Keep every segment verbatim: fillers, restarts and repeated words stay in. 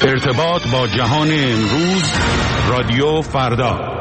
ارتباط با جهان امروز، رادیو فردا.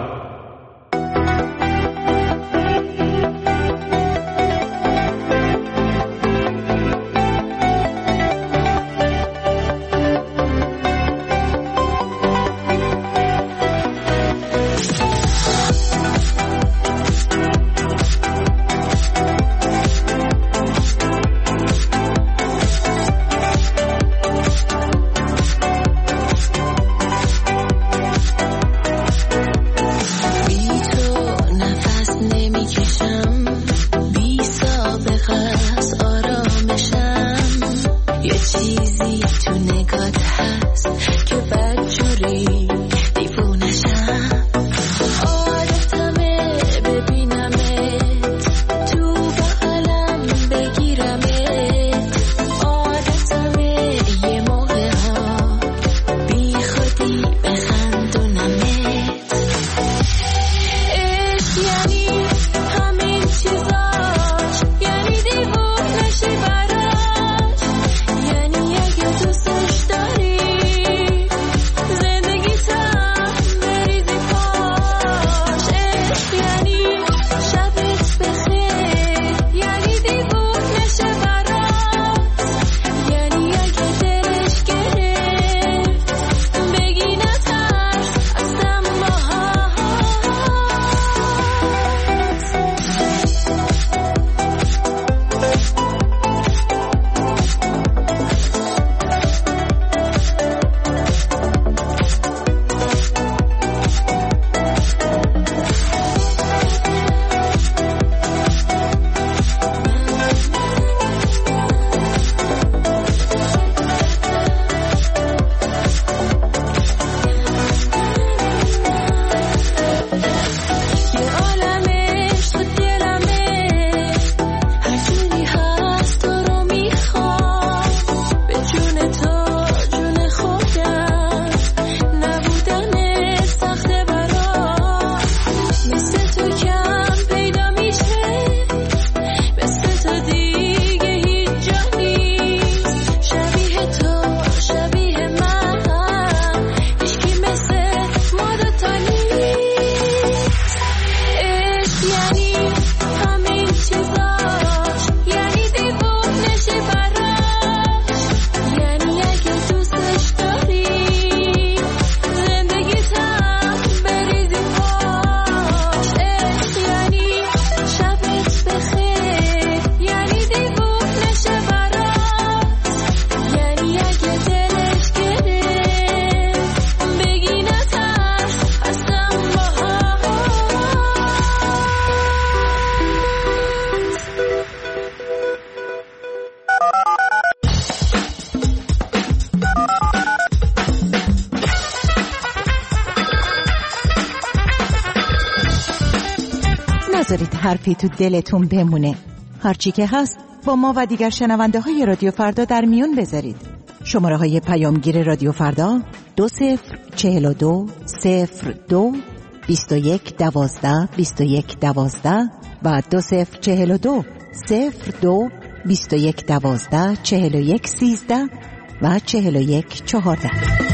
نذارید حرفی تو دلتون بمونه. هرچی که هست با ما و دیگر شنونده های رادیو فردا در میون بذارید. شماره های پیامگیر رادیو فردا دو صفر چهل و دو صفر دو بیست و یک دوازده بیست و یک دوازده و دو صفر چهل و دو صفر دو بیست و یک دوازده چهل و یک سیزده و چهل و یک چهارده.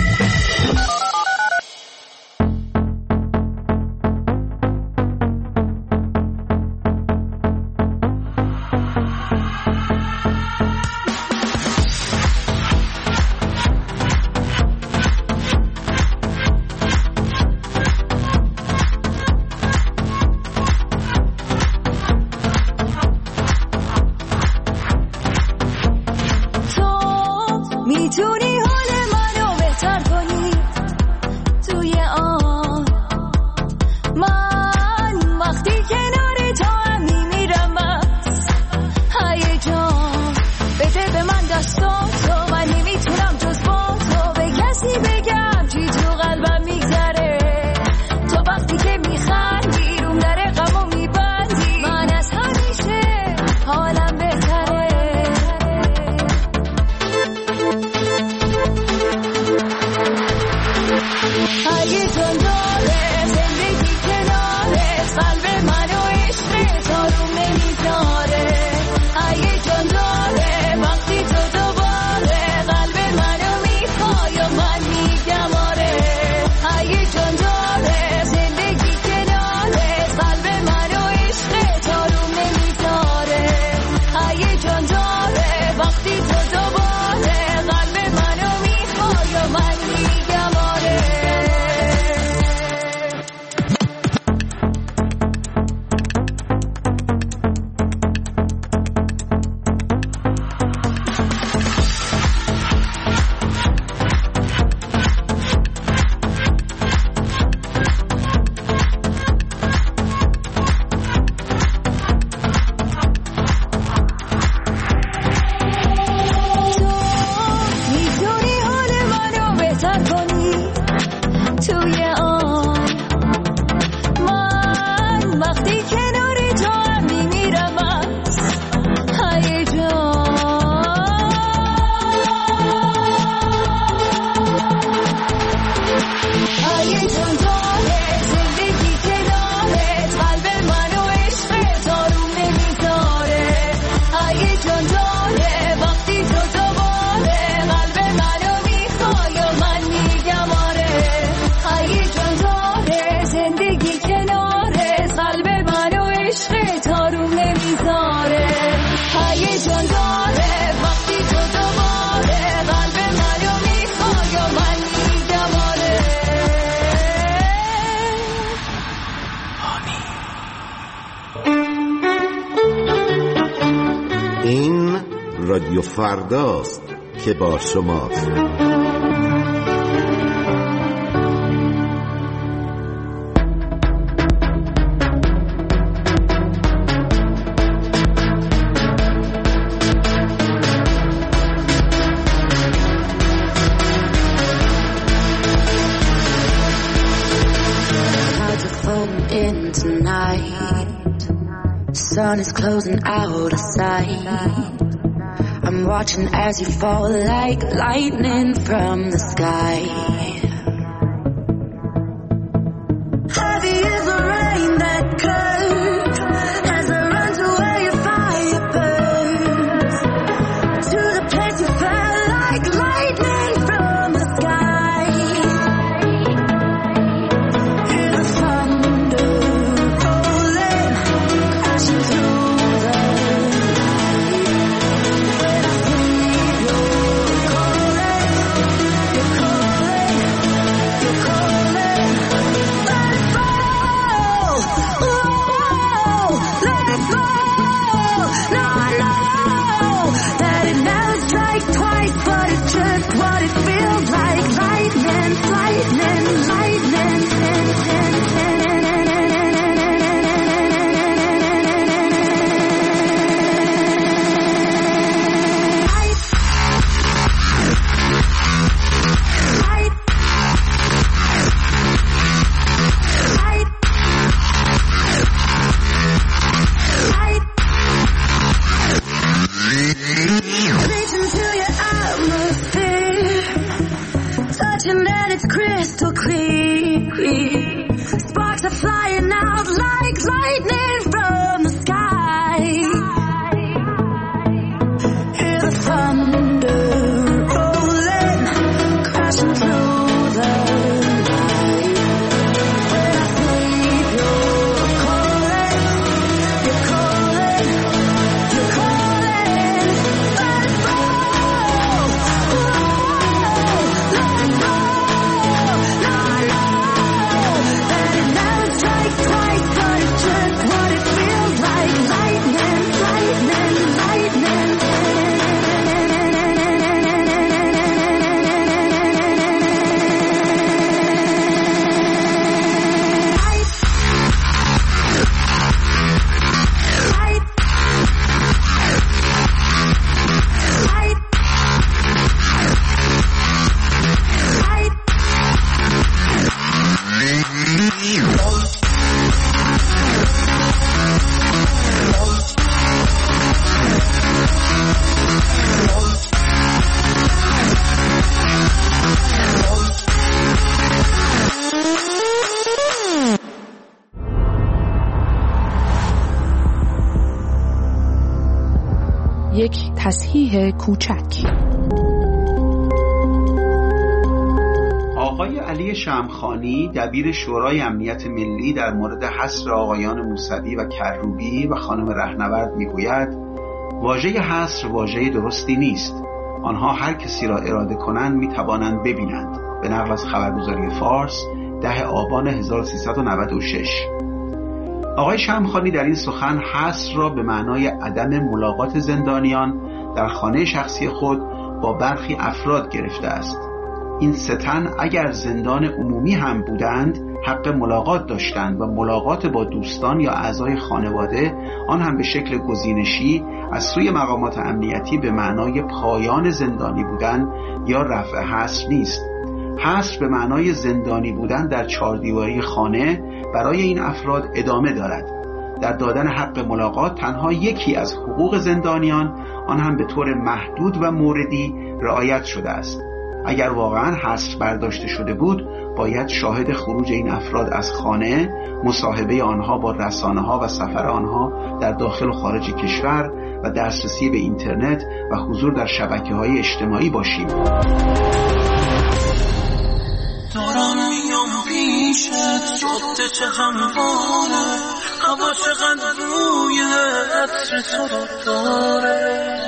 میتونی حال منو بهتر کنی توی آن من وقتی کنار تو هم میمیرم از هیجان. بده به من دستاتو، من نمیتونم جز با تو به کسی بگم چی تو قلبم میگذره. تو وقتی که میخندی روم در غمو میبندی، من از همیشه حالم بهتره. رادیو فرداست که با شماست. Sun is closing out of sight. I'm watching as you fall like lightning from the sky. Heavy is the rain that curves as I run to where your fire burns, to the place you fell like lightning from the sky. Hear the thunder rolling, crashing through the night. When I sleep, you're calling, you're calling, you're calling. Let it fall, oh, let it fall. No, I know that it never strikes twice, but it's just what it feels like. Lightning, lightning, lightning. Reaching to your atmosphere, touching and it's crystal clear. Sparks are flying out like lightning from the sky. Hear the thunder rolling, crashing through the night. When I sleep, you're calling, you're calling, you're calling. Let it fall, oh, let it fall. No, I know that it never strikes twice, but it's just what it feels like. Lightning, lightning, lightning. یک تصحیح کوچک. آقای علی شمخانی دبیر شورای امنیت ملی در مورد حصر آقایان موسوی و کروبی و خانم رهنورد میگوید واژه حصر واژه درستی نیست. آنها هر کسی را اراده کنند میتوانند ببینند. به نقل از خبرگزاری فارس ده آبان هزار و سیصد و نود و شش. آقای شمخانی در این سخن حصر را به معنای عدم ملاقات زندانیان در خانه شخصی خود با برخی افراد گرفته است. این سه تن اگر زندان عمومی هم بودند حق ملاقات داشتند و ملاقات با دوستان یا اعضای خانواده، آن هم به شکل گزینشی از سوی مقامات امنیتی، به معنای پایان زندانی بودن یا رفع حصر نیست. حصر به معنای زندانی بودن در چهاردیواری خانه برای این افراد ادامه دارد. در دادن حق ملاقات تنها یکی از حقوق زندانیان، آن هم به طور محدود و موردی رعایت شده است. اگر واقعا حصر برداشته شده بود، باید شاهد خروج این افراد از خانه، مصاحبه آنها با رسانه‌ها و سفر آنها در داخل و خارج کشور و دسترسی به اینترنت و حضور در شبکه‌های اجتماعی باشیم. دارم میام پیشت، جاده چه همواره، هوا چقدر روی عطر تو رو داره.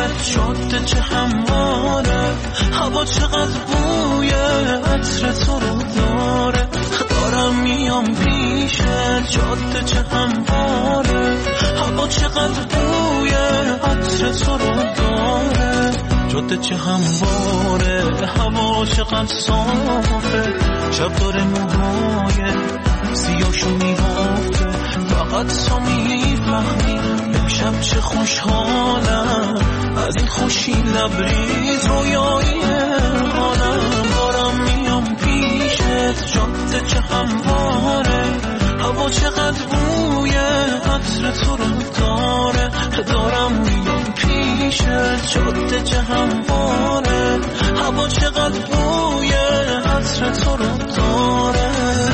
جاده چه همواره، هوا چقدر بوی عطر تو رو داره. دارم میام پیشت، جاده چه همواره، هوا چقدر بوی عطر تو رو داره. جاده چه همواره، هوا چقدر صافه، شب داره موهای سیاشو میبافه. فقط تو میفهمی امشب چه خوشحالم، از این خوشی لبریز رویایی حالم. دارم میام پیشت، جاده چه همواره، هوا چقدر بوی عطر تو رو داره. دارم میام پیشت، جاده چه همواره، هوا چقدر بوی عطر تو رو داره.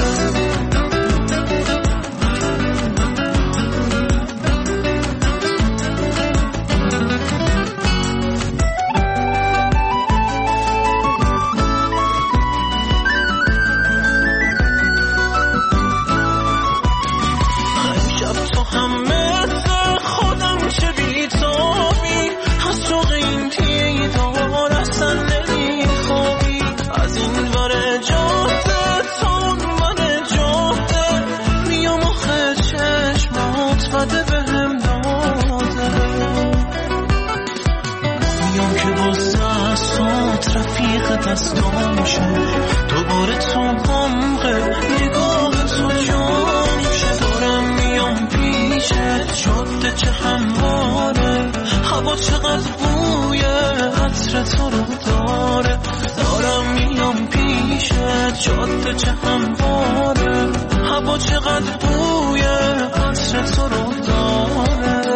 دستامشه دوباره تو غمقه نگاه تو جامشه. دارم میام پیشت، جاده چه همواره، هوا چقدر بوی عطر تو رو داره. دارم میام پیشت، جاده چه همواره، هوا چقدر بوی عطر تو رو داره.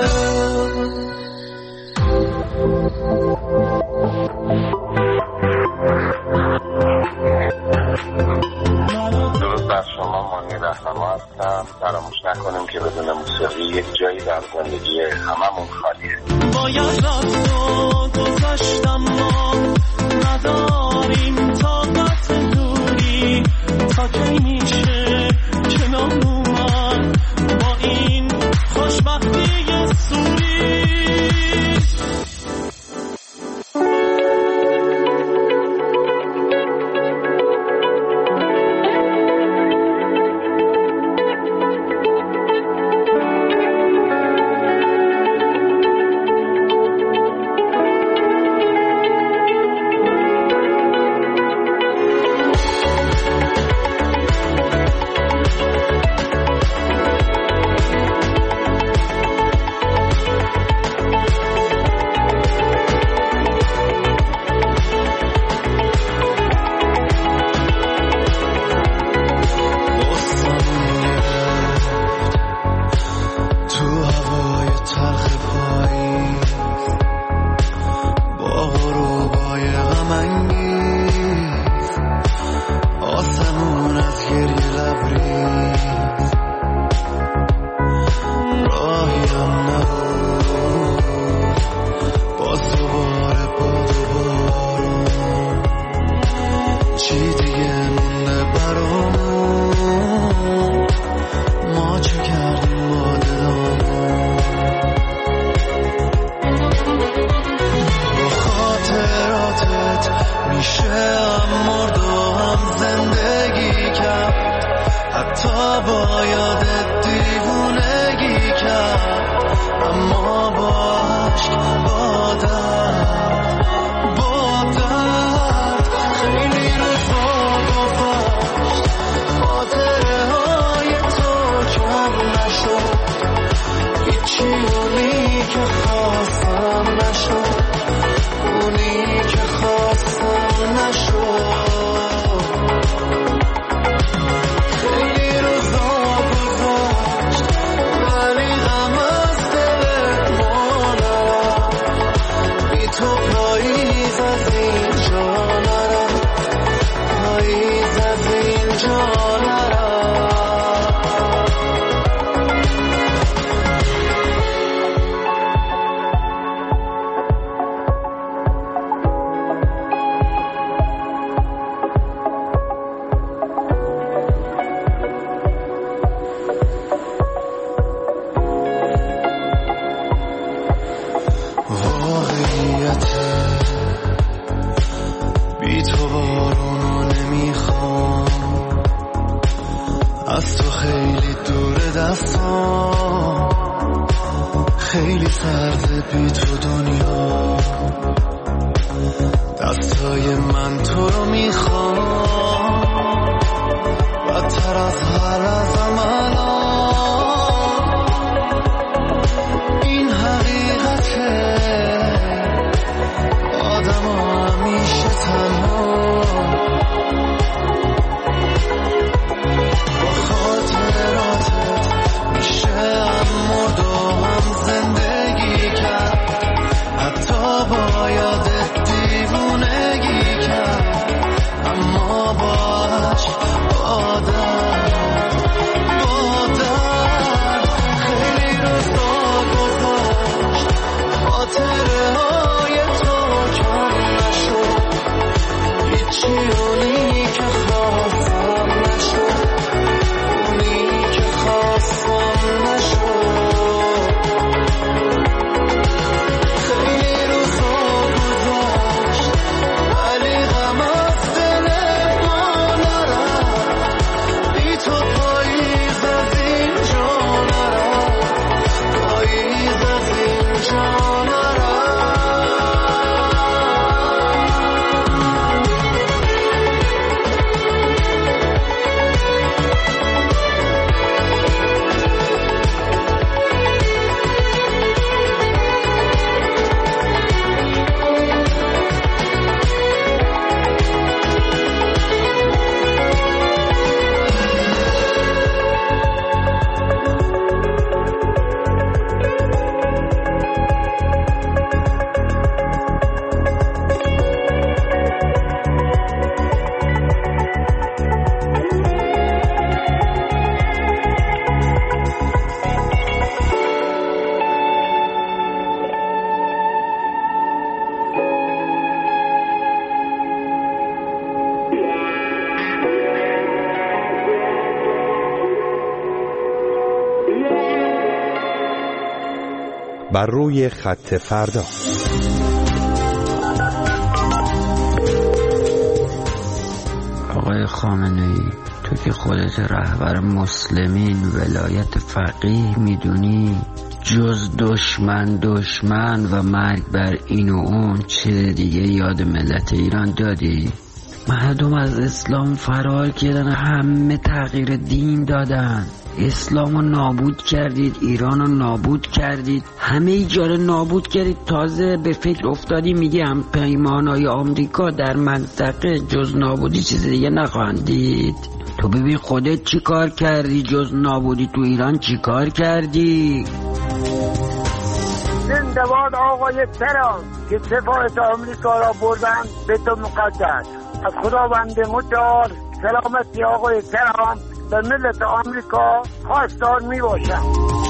فراموش نکنیم که بدون موسیقی یک جایی در زندگی هممون خالیه. باید رفت و گذشتم، ما نداریم طاقت دوری، تا کی میشه کنار اومد با این خوشبختی سوری. دستان خیلی سرده بی تو دنیا، دستای من تو رو میخوام بدتر از هر لحظه‌م الان. این حقیقته آدم همیشه تنها با خاطراتت میشه هم مرد و هم زندگی کرد، حتی با یادت دیوونگی کرد، اما باش آدم آدم خیلی روزا گذاشت خاطره های تو کم نشد، هیچی اونی که خواستم نشد، اونی که خواستم نشد. خیلی روزا گذاشت ولی غم از دل ما نرفت، بی تو پاییز از اینجا نرفت، پاییز از اینجا نرفت. بر روی خط فردا. آقای خامنه‌ای، تو که خودت رهبر مسلمین ولایت فقیه میدونی، جز دشمن دشمن و مرگ بر این و اون چه دیگه یاد ملت ایران دادی؟ مردم از اسلام فرار کردن، همه تغییر دین دادن، اسلام رو نابود کردید، ایران رو نابود کردید، همه ایجا رو نابود کردید. تازه به فکر افتادی میگه هم پیمانهای آمریکا در منطقه جز نابودی چیز دیگه نخواهند دید. تو ببین خودت چی کار کردی، جز نابودی تو ایران چی کار کردی؟ زنده باد آقای ترامپ که سفارت آمریکا را بردن به تو مقدس. از خداوند متعال سلامتی آقای ترامپ به ملت آمریکا خواستار می باشم.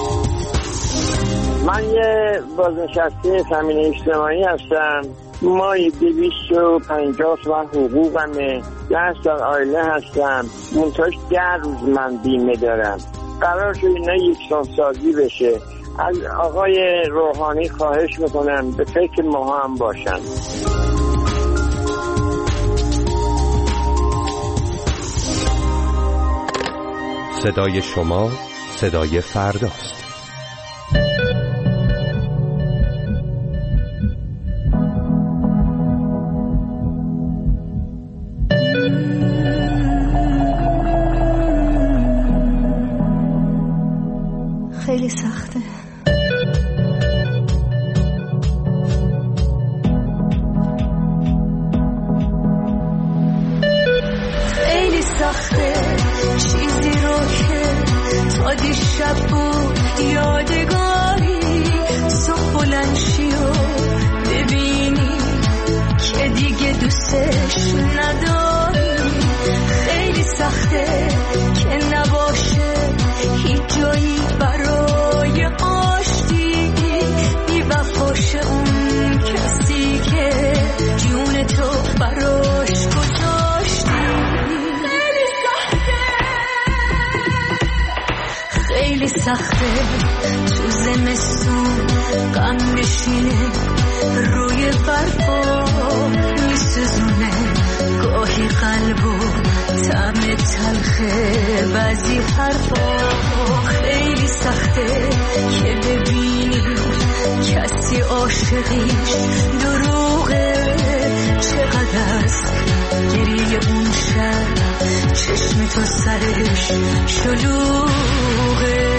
من یه بازنشسته تامین اجتماعی هستم. مایی دویست و پنجاه تومن حقوقمه. ده سال عائله هستم. منتاش ده روز من بیمه دارم. قرار شد اینا یکسان سازی بشه. از آقای روحانی خواهش میکنم به فکر ما هم باشن. صدای شما صدای فرداست. خیلی سخته. خیلی سخته چیزی رو که تا دیشب بود یادگاری، صبح بلند شی و ببینی که دیگه دوستش نداری. خیلی سخته که نباشه هیچ جایی برای آشتی، بی وفاشه اون کسی که جون تو براش گذاشتی. خیلی سخته خیلی سخته تو زمستون غم بشینه روی برفا میسوزونه گاهی قلبو طعم تلخه بعضی حرفا. خیلی سخته که ببینی کسی عاشقیش دروغه. چقدر است گریه اون شب چشم تو سرش شلوغه.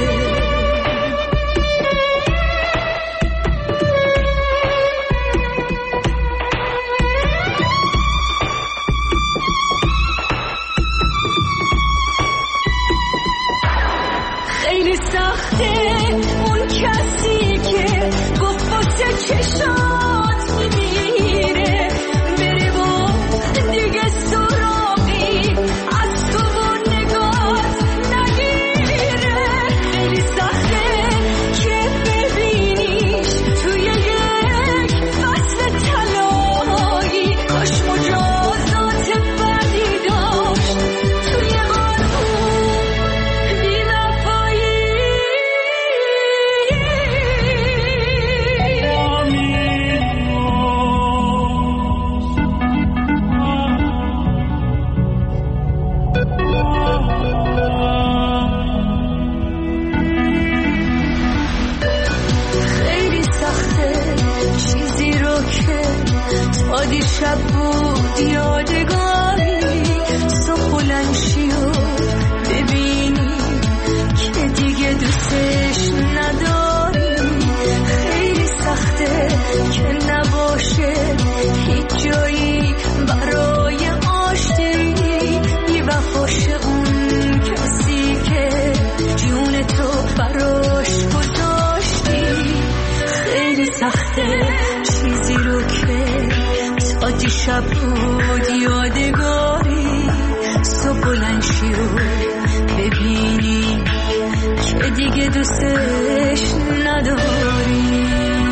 خیلی سخته اون کسی که گفت واسه چشات میمیره بره و دیگه سراغی از تو و نگات نگیره. خیلی سخته که ببینیش توی یک فصل طلایی کاش مجازات بدی داشت توی قانون بی‌وفایی. خیلی سخته چیزی رو که تا دیشب بود یادگاری صبح بلند شی و ببینی که دیگه دوستش نداری. خیلی سخته که نباشه هیچ جایی برای آشتی بی‌وفاشه اون کسی که جون تو براش گذاشتی. خیلی سخته چیزی رو که تا دیشب بود یادگاری صبح بلند شی و ببینی که دیگه دوستش نداری.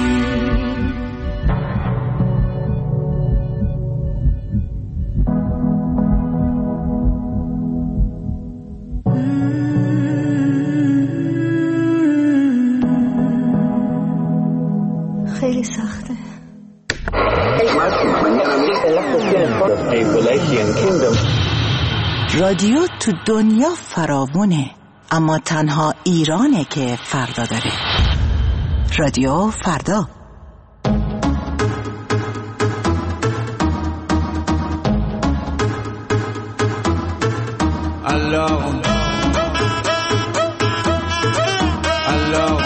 خیلی سخته. رادیو تو دنیا فراوونه، اما تنها ایرانه که فردا داره. رادیو فردا. Alors, alors,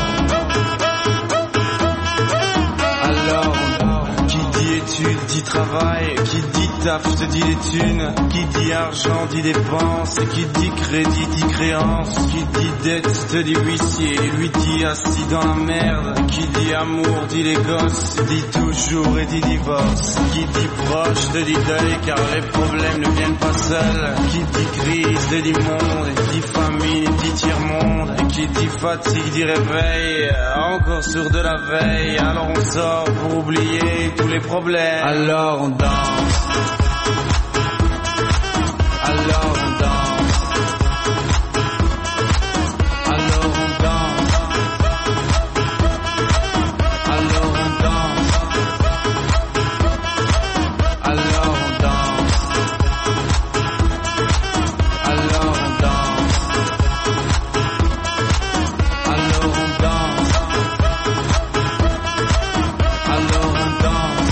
alors, qui dit études dit travail, qui dit taf te dit les thunes, qui dit argent dit dépenses, qui dit crédit dit créance, qui dit dette te dit huissier, lui dit assis dans la merde, qui dit amour dit les gosses, dit toujours et dit divorce, qui dit proche te dit deuil car les problèmes ne viennent pas seuls, qui dit crise te dit monde, qui dit famine dit tiers-monde, qui dit fatigue dit réveil, encore sourd de la veille, alors on sort pour oublier tous les problèmes, alors on danse, alors on danse, alors on danse, alors on danse, alors on danse, alors on danse, alors on danse, alors on danse,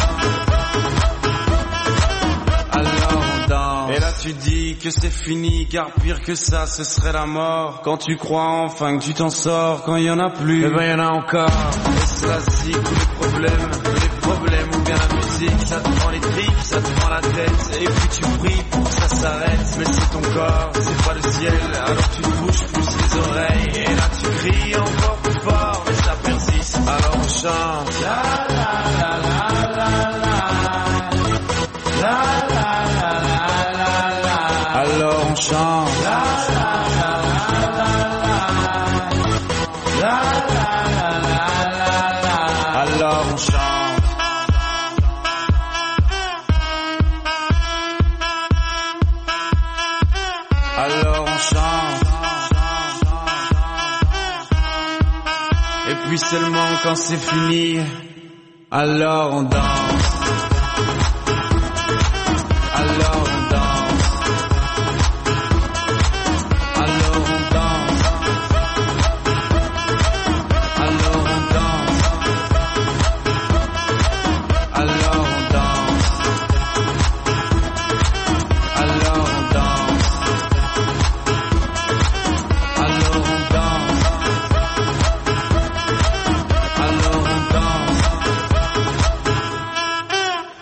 alors on danse. Et là tu dis que c'est fini car pire que ça ce serait la mort. Quand tu crois enfin que tu t'en sors, quand il y en a plus, eh ben il y en a encore. Et ça c'est tous les problèmes, les problèmes ou bien la musique, ça te prend les tripes, ça te prend la tête. Et puis tu pries pour que ça s'arrête, mais c'est ton corps, c'est pas le ciel. Alors tu te bouges plus les oreilles et là tu cries encore plus fort, mais ça persiste. Alors on chante. La la la la la la. La la la la la la. Alors on chante. La la la la la la. La la la la la la. Alors on chante. Alors on chante. Et puis seulement quand c'est fini, alors on danse. Alors on danse. Alors on danse.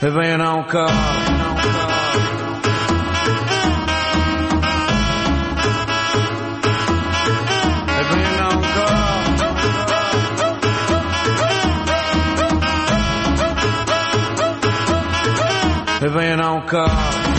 E ben y'en a encore. E ben y'en a encore. E ben y'en a encore.